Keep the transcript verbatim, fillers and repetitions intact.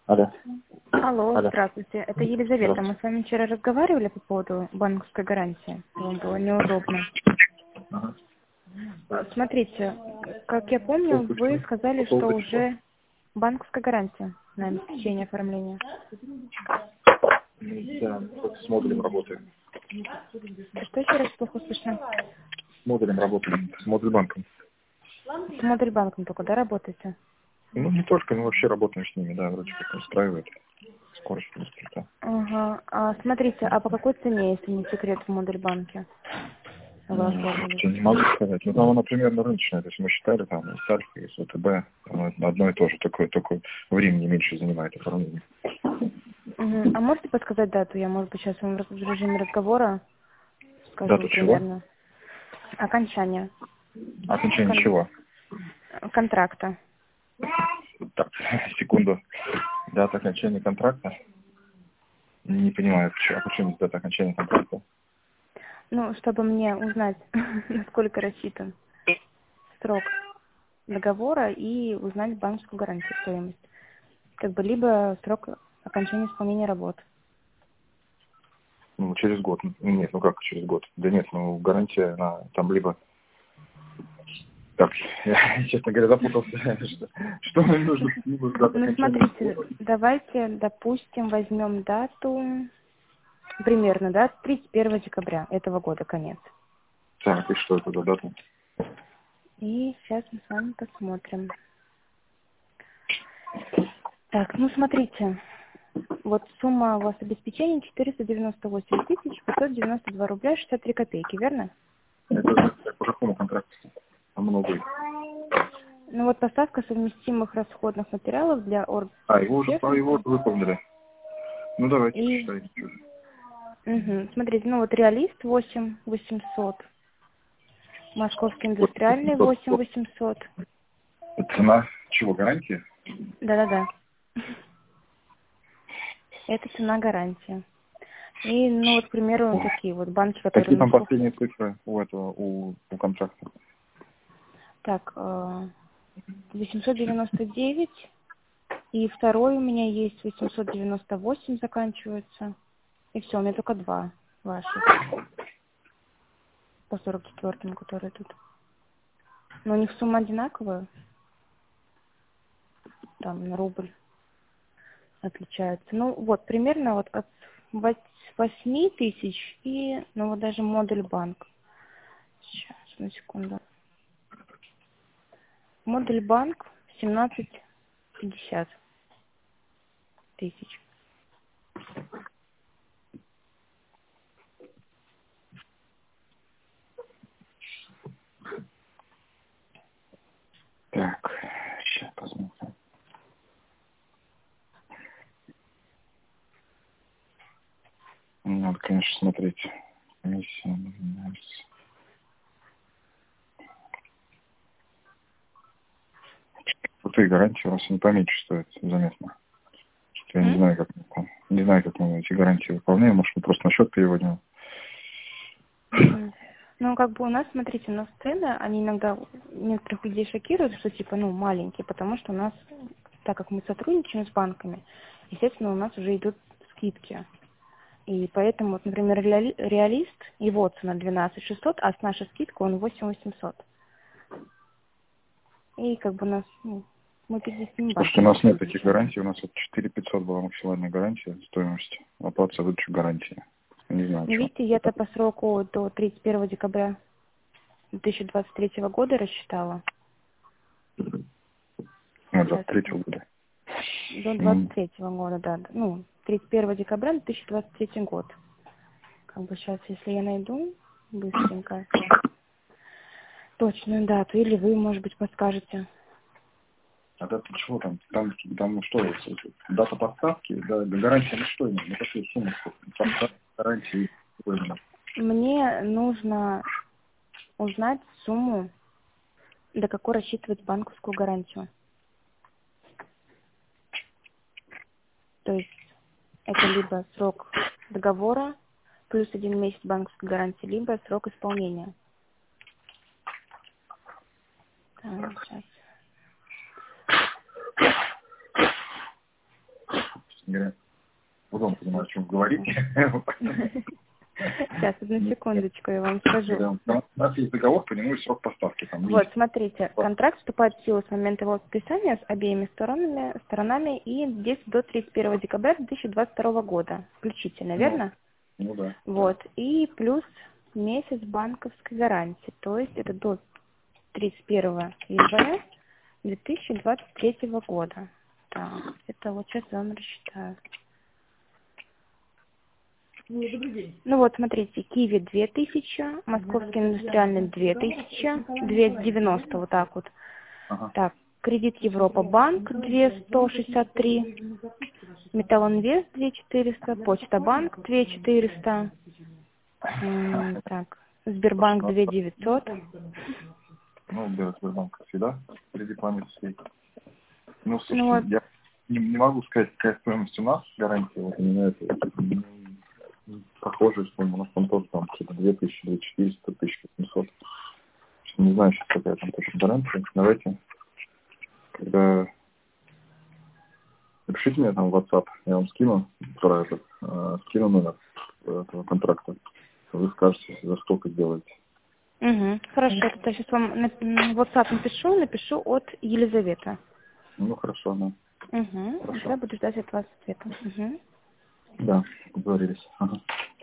Алло. Алло, Алло. здравствуйте. Это Елизавета. Мы Здравствуйте. с вами вчера разговаривали по поводу банковской гарантии. Вам было неудобно. Ага. А, Смотрите, как я По помню, поводу вы чего? сказали, По что поводу чего? уже банковская гарантия на обеспечение оформления. Да, вот с модулем работаем. Что еще раз плохо слышно? С модулем работаем, с модуль банком. С модуль банком только, да, работаете? Ну, не только, но вообще работаем с ними, да, вроде как устраивает. Скорость транспорта. Ага. А, смотрите, а по какой цене, если не секрет, в модуль банке вы оформились? Я не могу сказать. Ну, там она примерно рыночная. То есть мы считали, там, и с Альфа, и с ВТБ, оно одно и то же, только, только времени меньше занимает оформление. Мгм. А можете подсказать дату? Я, может быть, сейчас вам в режиме разговора скажу Дату чего? примерно. Окончание Окончание кон- чего? контракта. Так, секунду. Дата окончания контракта? Не понимаю, почему, а почему дата окончания контракта? Ну, чтобы мне узнать, насколько рассчитан срок договора и узнать банковскую гарантию, стоимость. Как бы либо срок окончания исполнения работ. Ну, через год. Ну, нет, ну как через год? Да нет, ну гарантия, она там либо... Так, я, честно говоря, запутался, что, что мне нужно, либо дата Ну, окончания смотрите, договора. давайте, допустим, возьмем дату, примерно, да, тридцать первого декабря этого года, конец. Так, и что это за дата? И сейчас мы с вами посмотрим. Так, ну, смотрите, вот сумма у вас обеспечения четыреста девяносто восемь тысяч пятьсот девяносто два рубля шестьдесят три копейки, верно? Это как по какому контракту? Там много их. Ну вот поставка совместимых расходных материалов для А, его уже, а, его оргтехники. уже выполнили. Ну, давайте, И, посчитайте. угу, смотрите, ну вот реалист восемь восемьсот, московский Вот, индустриальный вот, восемь вот. восемьсот. Цена чего, гарантии? Да-да-да. Это цена гарантии. И, ну вот, к примеру, О, такие вот банки, которые какие на там слух. последние цифры у этого, у, у контракта? Так, э, восемьсот девяносто девять. И второй у меня есть восемьсот девяносто восемь заканчивается. И все, у меня только два ваших по сорок четвёртому, которые тут. Но у них сумма одинаковая, там на рубль отличается. Ну вот, примерно вот от восьми тысяч и, ну вот даже модуль банк. Сейчас, на секунду. Модуль банк семнадцать пятьдесят тысяч. Так, сейчас посмотрим. Надо, конечно, смотреть. Комиссия, извиняюсь. Вот и гарантии у вас не поменьше стоят, заметно. Что я не М? знаю, как мы там, не знаю, как мы эти гарантии выполняем. Может, мы просто на счет переводим. Мгм. Ну, как бы у нас, смотрите, у нас цены, они иногда некоторых людей шокируют, что типа, ну, маленькие, потому что у нас, так как мы сотрудничаем с банками, естественно, у нас уже идут скидки. И поэтому, вот, например, реали- реалист, его цена двенадцать шестьсот, а с нашей скидкой он восемь восемьсот. И как бы у нас, ну, мы перед этими Слушайте, у банками нас нет таких сотрудничаем. гарантий. У нас вот четыре пятьсот была максимальная гарантия стоимости. Оплата за выдачу гарантии. Не знаю, Ну, что. видите, я-то по сроку до тридцать первого декабря две тысячи двадцать третьего года рассчитала. Ну, Сейчас, двадцать третьего года. до двадцать Ну, третьего года, да. Ну, тридцать первого декабря две тысячи двадцать третий год. Как бы сейчас, если я найду быстренько точную дату, или вы, может быть, подскажете. а дата чего там? Там, там что, дата поставки, да, гарантия на что именно? На какую сумму? Поставка, гарантии. Какой именно? Мне нужно узнать сумму, до какой рассчитывать банковскую гарантию. То есть это либо срок договора плюс один месяц банковской гарантии, либо срок исполнения. Так, сейчас. честно говоря, потом понимаю, о чем говорите. Сейчас, одну секундочку, я вам скажу. У нас есть договор по нему и срок поставки. Там Вот, смотрите, контракт вступает в силу с момента его подписания с обеими сторонами, сторонами и действует до тридцать первого декабря две тысячи двадцать второго года включительно, верно? Ну, ну да. Вот, и плюс месяц банковской гарантии, то есть это до тридцать первого января две тысячи двадцать третьего года. Так, это вот сейчас я вам рассчитаю. Ну, добрый день. Ну вот, смотрите, Киви две тысячи, Московский индустриальный две тысячи, двести девяносто, вот так вот. Ага. Так, Кредит Европа Банк две сто шестьдесят три, Металлинвест две четыреста, Почта Банк две четыреста, м, так, Сбербанк две девятьсот. Ну, да, Сбербанк всегда впереди памяти стоит. Ну, слушайте, Ну, вот. я не, не могу сказать, какая стоимость у нас гарантия. Вот у меня это ну, похоже, что у нас там тоже там что-то две тысячи, две тысячи четыреста, тысяча семьсот. Не знаю сейчас, какая там точно гарантия. Давайте, когда напишите мне там в WhatsApp, я вам скину про этот, э, скину номер этого контракта. Вы скажете, за сколько сделаете. Угу. Хорошо, я сейчас вам на в WhatsApp напишу, напишу от Елизаветы. Ну, хорошо, да. Угу. Хорошо. Я буду ждать от вас ответа. Угу. Да, договорились. Ага.